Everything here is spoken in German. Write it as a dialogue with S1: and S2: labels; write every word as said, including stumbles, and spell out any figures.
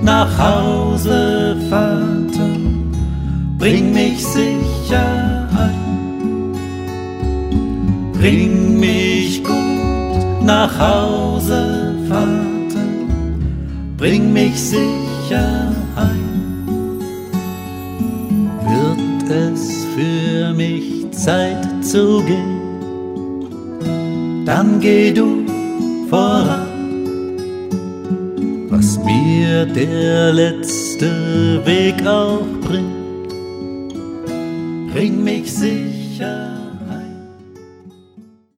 S1: nach Hause, Vater, bring mich sicher heim. Bring mich gut nach Hause, Vater, bring mich sicher heim. Wird es für mich Zeit zu gehen, dann geh du voran. Was mir der letzte Weg auch bringt, bring mich sicher